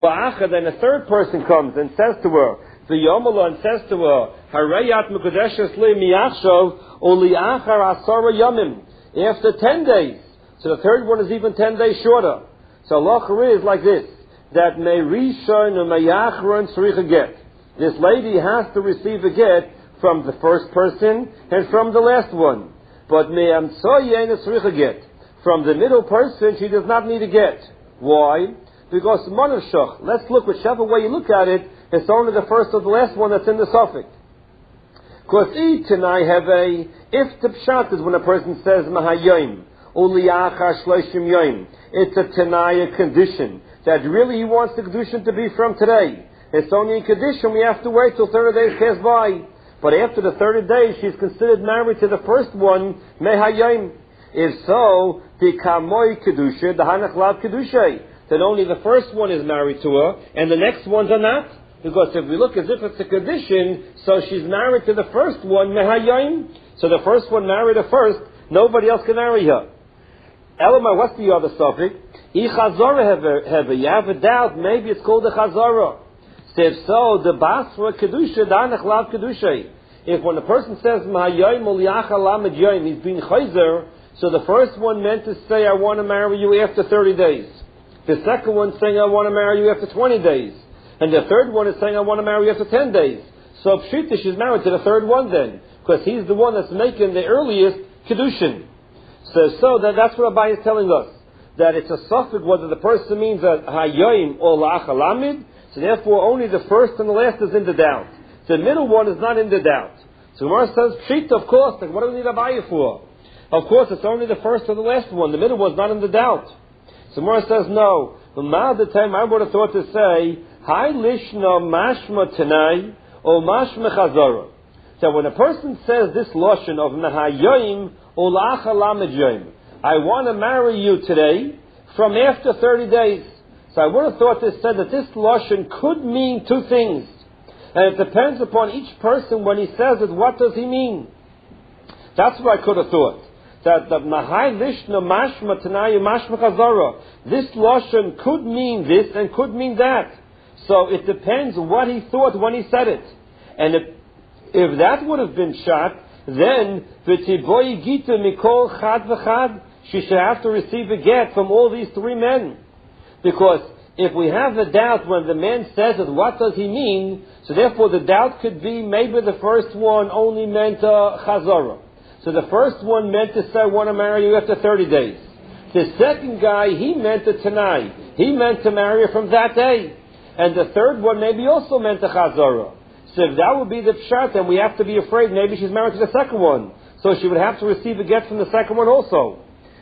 Then a third person comes and says to her, the Yomala, and says to her, Harayat Mekudeshes li miyachshav uliachar asara yamim. After 10 days. So the third one is even 10 days shorter. So halacha is like this, that meirishon u'meyachron tzricha get. This lady has to receive a get from the first person and from the last one. But me'amtsoyen tzricha get. From the middle person, she does not need a get. Why? Because Manavshach, let's look, whichever way you look at it, it's only the first or the last one that's in the suffix. Because if the pshat is when a person says Mahayim, Uliyachar Shloshim Yom, it's a Tanaya condition, that really he wants the condition to be from today. It's only a condition, we have to wait till 30 days pass by. But after the 30 days, she's considered married to the first one, Mahayim. If so, the Kamoy Kedusha, the Hanach Lav Kedusha, then only the first one is married to her, and the next ones are not. Because if we look as if it's a condition, so she's married to the first one, Mehayim. So the first one married her first, nobody else can marry her. Elamai, what's the other suffix? Chazara you have a doubt, maybe it's called a Chazara. So if so, the Basra Kedusha, the Hanach Lav Kedusha. If when a person says Mehayim Uliacha Lamed Yom, he's being Chayzer, so the first one meant to say, I want to marry you after 30 days. The second one saying, I want to marry you after 20 days. And the third one is saying, I want to marry you after 10 days. So Pshita, she's married to the third one then. Because he's the one that's making the earliest Kedushin. So that's what Abai is telling us. That it's a suffix whether the person means a Hayoim or La'achalamid. So therefore only the first and the last is in the doubt. The middle one is not in the doubt. So Gemara says, Pshita, of course, like what do we need Abai for? Of course, it's only the first or the last one. The middle one's not in the doubt. So Gemara says, no. The time I would have thought to say, Hai lishna mashma tanai or mashma chazara. So when a person says this lashon of Mahayim or La'achalamid, I want to marry you today from after 30 days. So I would have thought this said that this lashon could mean two things. And it depends upon each person when he says it, what does he mean? That's what I could have thought. That the Mahai Lishna Mashma Tanayu Mashma Chazara, this lashon could mean this and could mean that. So it depends what he thought when he said it. And if that would have been shot, then V'tiboyi Gita Mikol Chad V'chad, she should have to receive a get from all these three men. Because if we have a doubt when the man says it, what does he mean? So therefore the doubt could be maybe the first one only meant Chazara. So the first one meant to say, I want to marry you after 30 days. The second guy, he meant a Tanai. He meant to marry her from that day. And the third one maybe also meant a Chazara. So if that would be the pshat, then we have to be afraid maybe she's married to the second one. So she would have to receive a get from the second one also.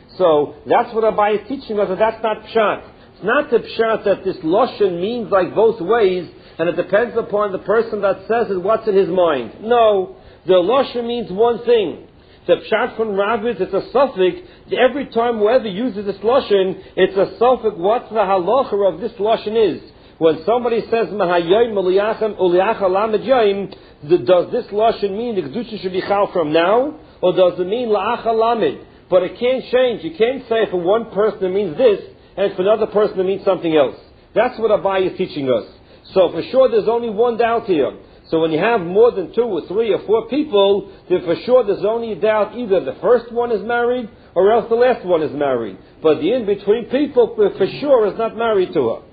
So that's what Abai is teaching us, that that's not pshat. It's not the pshat that this lashon means like both ways, and it depends upon the person that says it, what's in his mind. No, the lashon means one thing. The pshat from Ravid, it's a suffix. Every time whoever uses this lashon, it's a suffix. What the halacha of this lashon is. When somebody says Mahayim Uliacha Lamed Yom, does this lashon mean the kedusha should be chal from now, or does it mean La'acha Lamed? But it can't change. You can't say for one person it means this, and for another person it means something else. That's what Abai is teaching us. So for sure, there's only one doubt here. So when you have more than 2 or 3 or 4 people, then for sure there's only a doubt either the first one is married or else the last one is married. But the in-between people for sure is not married to her.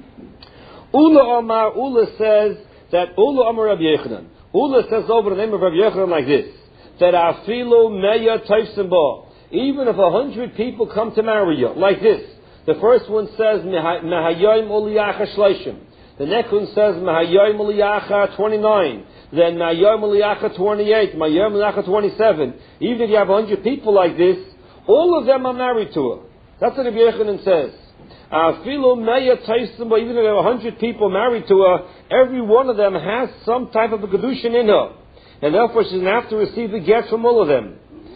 Ula Omar, Ula says that Ula Omar Rabbi Yechanan. Ula says over the name of Rabbi Yechanan like this, that Afilu Meya Taifsim Ba, even if 100 people come to marry you, like this. The first one says Mehayim Uliacha Shleishim. The next one says Mahayim Uliacha 29. Then Mahayim Uliacha 28. Mahayim Uliacha 27. Even if you have 100 people like this, all of them are married to her. That's what Rabbi Yechanan says. Even if you have 100 people married to her, every one of them has some type of a kedushin in her, and therefore she doesn't have to receive a get from all of them.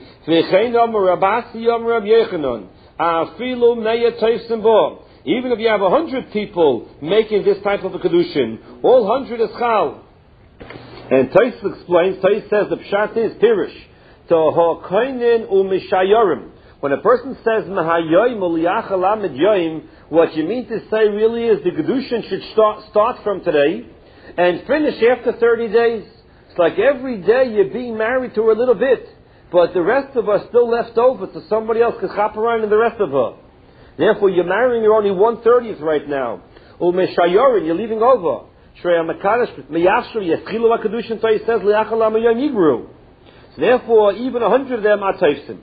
Even if you have 100 people making this type of a kedushin, all 100 is chal. And Tais explains, Tais says the pshat is pirish to ha'koinen u'mishayorim. When a person says Mahayoim Uliach Lamed Yoim, what you mean to say really is the Kedushin should start from today and finish after 30 days. It's like every day you're being married to her a little bit, but the rest of her still left over so somebody else can chop around in the rest of her. Therefore, you're marrying her only 1/30th right now. Umeshayorin, you're leaving over. Shrei HaMakadosh, Meyashru, Yeschilu HaKedushin, so he says, Liach Lam Yom Yigru. So therefore, even 100 of them are Taifsim.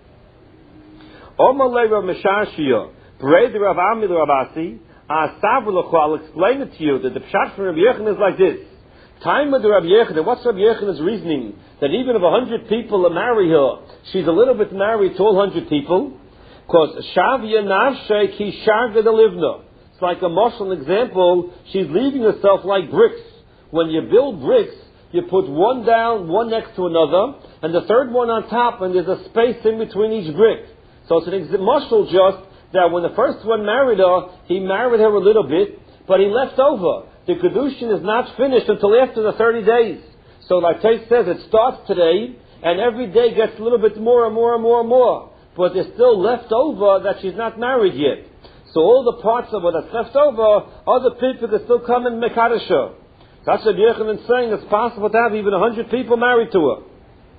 Omalei Rav Meshashia, Parade Rav Amil Rav Asi, Asavul I'll explain it to you, that the Pshat from Rabbi Yechon is like this. Time with the Rabbi Yechon, what's Rabbi Yechon's reasoning? That even if 100 people marry her, she's a little bit married to all 100 people, because Shavya Navshe Ki Sharga de Livna. It's like a martial example, she's leaving herself like bricks. When you build bricks, you put one down, one next to another, and the third one on top, and there's a space in between each brick. So it's an martial just that when the first one married her, he married her a little bit, but he left over. The Kedushin is not finished until after the 30 days. So like Tate says, it starts today, and every day gets a little bit more and more and more and more. But there's still left over that she's not married yet. So all the parts of her that's left over, other people can still come and Mekadosh her. That's what Yechon is saying. It's possible to have even 100 people married to her.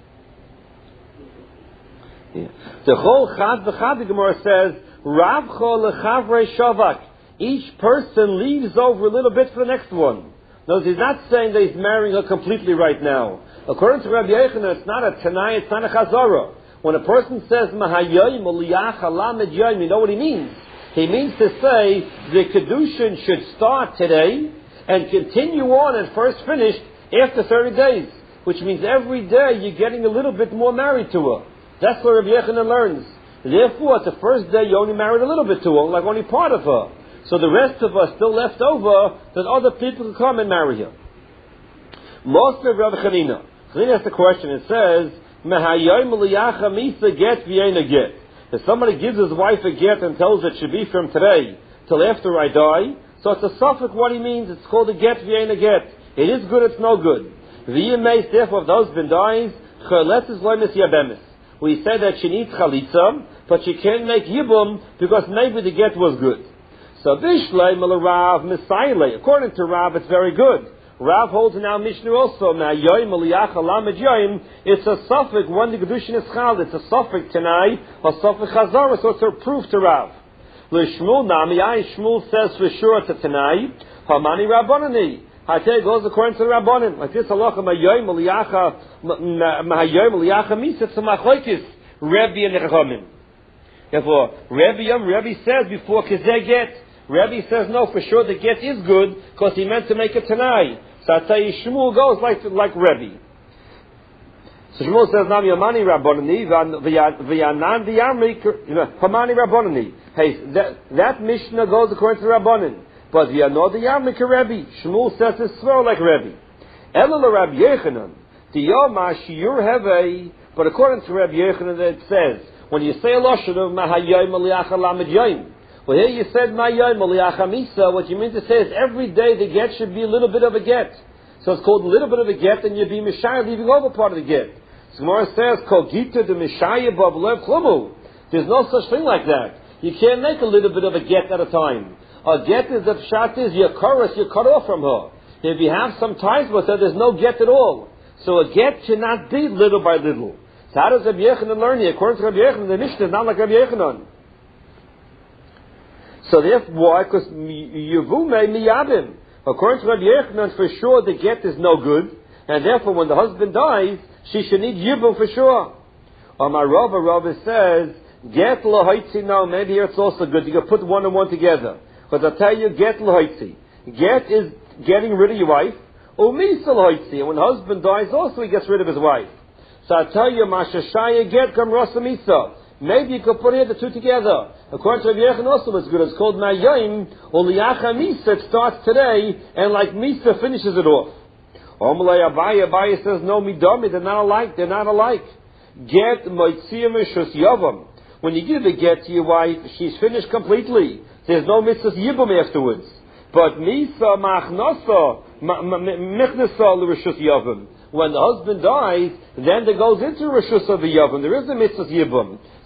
Yeah. The whole Chad V'Chad, the Gemara says, Rav Chol Lechavrei Shavak. Each person leaves over a little bit for the next one. No, he's not saying that he's marrying her completely right now. According to Rabbi Yechon, it's not a Tanai, it's not a Chazara. When a person says Mahayoim Uliach Lamed Yoim, you know what he means? He means to say the Kedushin should start today and continue on and first finished after 30 days. Which means every day you're getting a little bit more married to her. That's what Rabbi Yechon learns. Therefore, at the first day you only married a little bit to her, like only part of her. So the rest of her still left over that other people can come and marry her. Most of Rabbi Chanina. Chanina asks the question. It says, Mehayoim Liyacha Misa get v'yena get. If somebody gives his wife a get and tells her it should be from today till after I die, so it's a suffix what he means. It's called a get v'yena get. It is good, it's no good. V'yemais, therefore, if the husband dies, Chaletzes loimis yabemis. We say that she needs chalitza, but she can't make yibum because maybe the get was good. So Bishlei Rav Misayle. According to Rav, it's very good. Rav holds in our Mishnah also, it's a suffix, when the Kedushin is chal, it's a suffix Tanai, a suffix Chazara, so it's a proof to Rav. L'Shmuel Nami, Shmuel says for sure it's a Tanai, Hamani Rabbanani. Hatei goes according to the Rabbanan. Like this, halacha Mahayoim Liyacha Misa, it's a machlokes, Rebbe and Chachamim. Therefore, Rebbe says before Kizeh get, Rebbe says no, for sure the get is good, because he meant to make it Tanai. So I tell you, Shmuel goes like Rebbe. So Shmuel says, Nam Yamani Rabbanani, V'yanan Diyamri, Hamani Rabbanani. Hey, that Mishnah goes according to Rabbanan. But V'yanod Diyamri Rebbe. Shmuel says it's swear like Rebbe. Elul Rabbi Yechanan, Diyoma Shiur Hevei. But according to Rabbi Yechanan, it says, when you say a lashon of Mahayoim Liyacha Lamed Yoim, well, here you said Mahayoim Liyacha Misa. What you mean to say is every day the get should be a little bit of a get. So it's called a little bit of a get, and you'd be Mishayah leaving over part of the get. So Gemara says, Kol Gita de Mishayah Bavlev Klumu. There's no such thing like that. You can't make a little bit of a get at a time. A get is the pshat is you're cut off from her. If you have some ties with her, there's no get at all. So a get cannot be little by little. So how does Rabbi Yechanan learn here? According to Rabbi Yechanan, the Mishnah is not like Rabbi Yechanan. So therefore, why? Because Yevume miyabim. According to Rabbi Yechanan, for sure the get is no good, and therefore when the husband dies, she should need yibum for sure. My Rava says, get lahaitzi, no, maybe here it's also good. You can put one and one together. Because I tell you, get lahaitzi. Get is getting rid of your wife. Umisa lahaitzi. And when the husband dies, also he gets rid of his wife. So I tell you, Mashashaya get kam rasa misa. Maybe you could put here the two together. According to Rabbi Yechon also it's good. It's called Mahayoim Uliyacha Misa. It starts today, and like Misa finishes it off. Omalei Abaye says, no, midami, they're not alike. They're not alike. Get moitziyam shus yavam. When you give a get to your wife, she's finished completely. There's no mitzvah yibum afterwards. But Misa machnasa michnasa l'rishus yavam. When the husband dies, then there goes into Rishus of the Yavam. There is a mitzvah Yibum.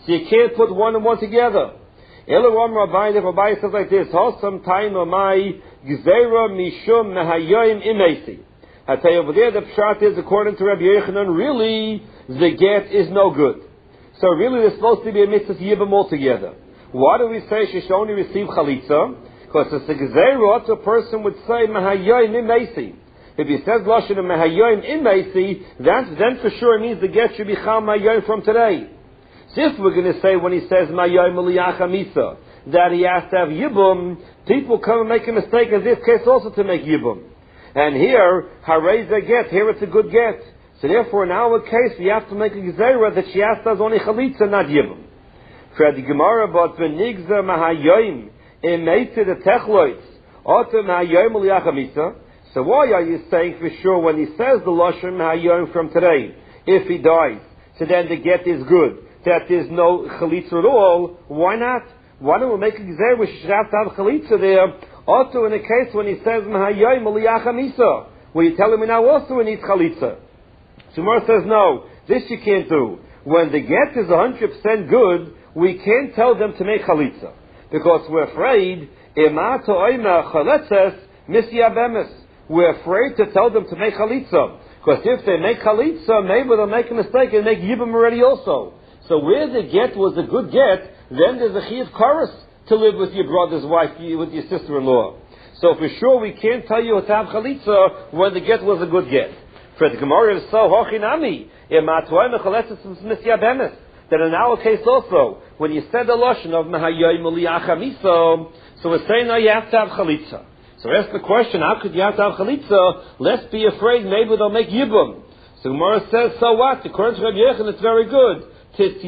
So you can't put one and one together. Elaram Rabbi says like this, Hosam time my gzeira mishum mehayoim imesi. I tell you over there, the pshat is, according to Rabbi Yochanan, really, the get is no good. So really, there's supposed to be a mitzvah yibam altogether. Why do we say she should only receive chalitza? Because it's the gzeira, a person would say mehayoim imesi. If he says lashon mehayoim imesi, that then for sure means the get should be chal mehayoim from today. So if we're going to say when he says Mayoim Aliyach Misa that he has to have Yibum, people come and make a mistake in this case also to make Yibum. And here, Hareza get, here it's a good get. So therefore in our case we have to make a Gezerah that she has to have only Chalitza, not Yibum. For the Gemara, but Benigza Mahayoim Emeitze the Techloitz Oto Mahayoim Aliyach Misa. So why are you saying for sure when he says the Lashon Mahayoim from today, if he dies, so then the get is good? That there's no chalitza at all, why not? Why don't we make a gzeh we should have to have chalitza there? Also in the case when he says, Mahayoim Aliyach Misa, where you tell him now also we need chalitza. Gemara says, no, this you can't do. When the get is 100% good, we can't tell them to make chalitza. Because we're afraid, we're afraid to tell them to make chalitza. Because if they make chalitza, maybe they'll make a mistake and make yibam already also. So where the get was a good get, then there's a chiyuv kares to live with your brother's wife, with your sister-in-law. So for sure we can't tell you to have chalitza when the get was a good get. For the Gemara is so hochinami, that in our case also, when you said the lashon of mehayoim aliyach misa, so we're saying now you have to have chalitza. So ask the question, how could you have to have chalitza? Let's be afraid maybe they'll make yibum. So Gemara says, so what? According to Rabbi Yochanan, it's very good. Let them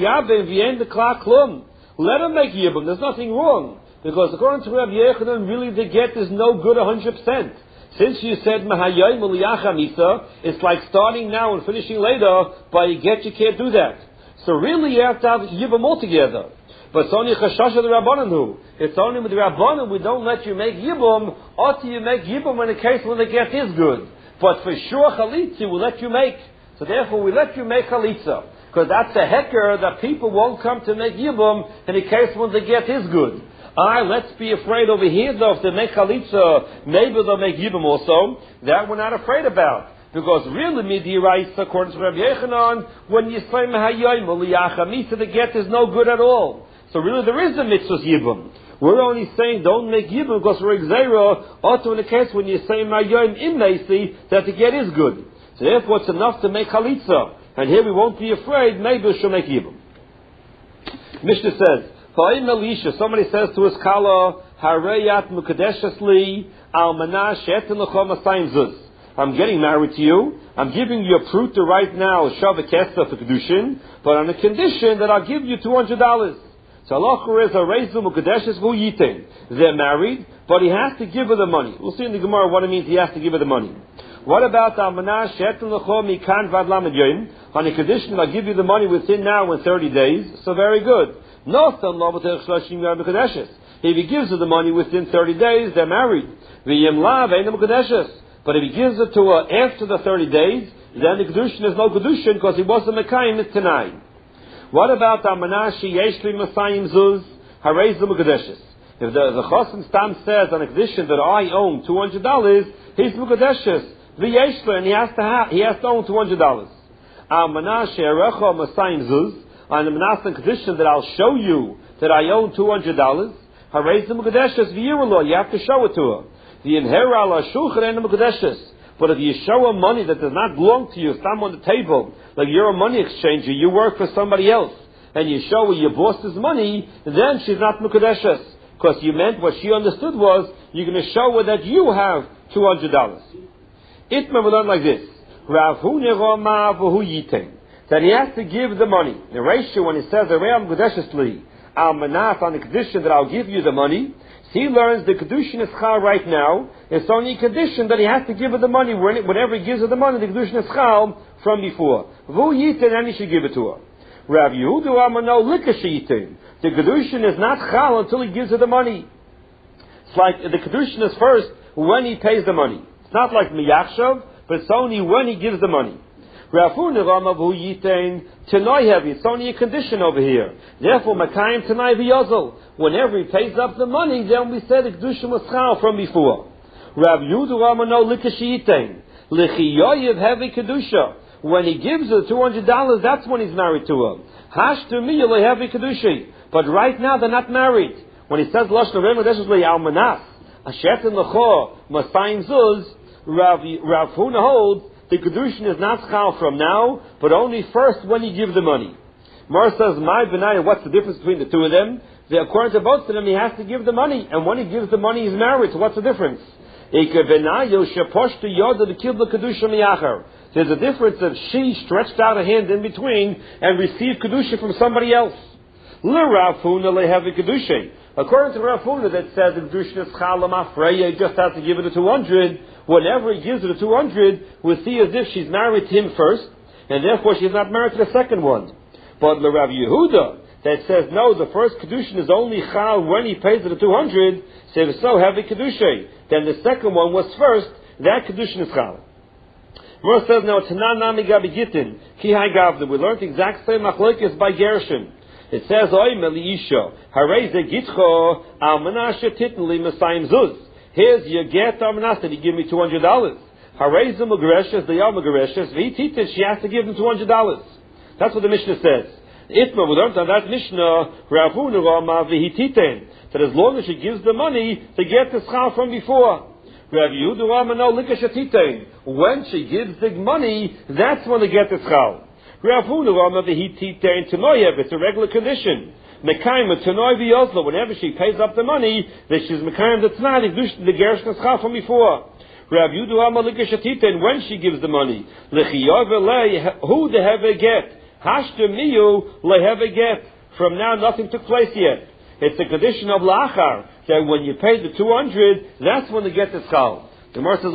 make yibum. There's nothing wrong. Because according to Rabbi Yochanan, really the get is no good 100%. Since you said Mahayoim Aliyach Misa, it's like starting now and finishing later, by a get you can't do that. So really you have to have yibum altogether. But it's only chashash of the Rabbanan who. It's only with the Rabbanan we don't let you make yibum, until you make yibum in the case when the get is good. But for sure chalitza we'll let you make. So therefore we let you make chalitza. Because that's a hecker that people won't come to make yibum in the case when the get is good. Let's be afraid over here though, if they make chalitza, maybe they'll make yibum also. That we're not afraid about. Because really, midiraisa, according to Rabbi Yochanan, when you say mehayoim aliyach misa, the get is no good at all. So really there is a mitzvah yibum. We're only saying don't make yibum because we're exera, also in the case when you say mehayoim imesi, that the get is good. So therefore it's enough to make chalitza. And here we won't be afraid, maybe we should make yibum. Mishnah says, Fa'im Elisha, somebody says to his kala, Harayat Mukadeshas li, Almanah she'etin l'chom asayim zuz. I'm getting married to you, I'm giving you a pruta right now, Shav Kesta for Kedushin, but on the condition that I'll give you $200. So halacha is Harezu Mukadeshas vu yitin. They're married, but he has to give her the money. We'll see in the Gemara what it means he has to give her the money. What about Almanah she'etin l'chom mikan vad lamed yoyim? On the condition I'll give you the money within now and 30 days, so very good. If he gives her the money within 30 days, they're married. But if he gives it to her after the 30 days, then the Kedushin is no Kedushin because he wasn't Mekayim it tonight. What about Amanashi Yeshli Masayim Zuz Harez Mukadeshes? If the Chosim Stam says on a condition that I own $200, he's Mukadeshes. V'yeshli, and he has to own $200. Amanashi Erecha Masayim Zuz, on the Menachem condition that I'll show you that I own $200, Harez Mukadeshes v'yirullah, you have to show it to her. The inherit ala shulchan and Mukadeshes. But if you show her money that does not belong to you, stand on the table, like you're a money exchanger, you work for somebody else, and you show her your boss's money, then she's not Mukadeshes. Because you meant what she understood was, you're going to show her that you have $200. Itma will learn like this. Rav hu neroma v'hu yitain. That he has to give the money. The ratio when he says, Aream Mukadeshes li, al manaf, on the condition that I'll give you the money, he learns the Kedushin is Chal right now. It's only a condition that he has to give her the money. Whenever he gives her the money, the Kedushin is Chal from before. Vu yitin, and he should give it to her. Rav Yehuda Amano Likash yitin. The Kedushin is not Chal until he gives her the money. It's like the Kedushin is first when he pays the money. It's not like Miyachshav, but it's only when he gives the money. Rav Huna Rama V'hu Yitain Tanoi Heavy. It's only a condition over here. Therefore, Makayim Tanoi V'Yozol. Whenever he pays up the money, then we said the Kedusha was chal from before. Rav Yehuda Rama no Likashi Yitain. Lichiyoyev Heavy Kedusha. When he gives her $200, that's when he's married to her. Hashtu mi Heavy Kedusha. But right now they're not married. When he says Lashon Rema Deshes Almanas, Ashet and Lachor Masayim Zuz, Rav Huna holds the Kedushin is not chal from now, but only first when you give the money. Mar says, my Benaya, what's the difference between the two of them? According to both of them, he has to give the money, and when he gives the money, he's married. So what's the difference? There's a difference if she stretched out a hand in between and received Kedusha from somebody else. According to Rav Huna, that says the Kedusha is chalam afreya, he just has to give it a 200. Whenever he gives it a 200, we'll see as if she's married to him first, and therefore she's not married to the second one. But the Rav Yehuda, that says no, the first Kedushin is only chal when he pays it a 200, says so heavy Kedusha. Then the second one was first, that Kedushin is chal. Verse says now, Tananami Gabi Gittin, Ki Hai Gavda. We learned the exact same machlokes by Gershon. It says, Oy Meliisha, Hareze Gitcho, Almanasha Titnli Masayim Zuz. Here's your get Almanas, that he give me $200. Hareze Mugareshes, they are Mugareshes, V'ititin, she has to give him $200. That's what the Mishnah says. Itma, we learned on that Mishnah, Rav Huna Rama V'ititin, that as long as she gives the money, they get the schal from before. Rav Yehuda Rama no Likashatitin. When she gives the money, that's when they get the schal. Rav Huna Rama V'ititin Tanoyev, it's a regular condition. Mekayim Tanoi V'Yozlo, whenever she pays up the money, that she's Mekayim the Tanai, the Gershon schal from before. Rav Yehuda Rama Likashatitin, when she gives the money, L'chiyov Elei, who the Heve get? Hashta miyu leheve get. From now, nothing took place yet. It's a condition of lachar that when you pay the 200, that's when they get the schal. The Gemara says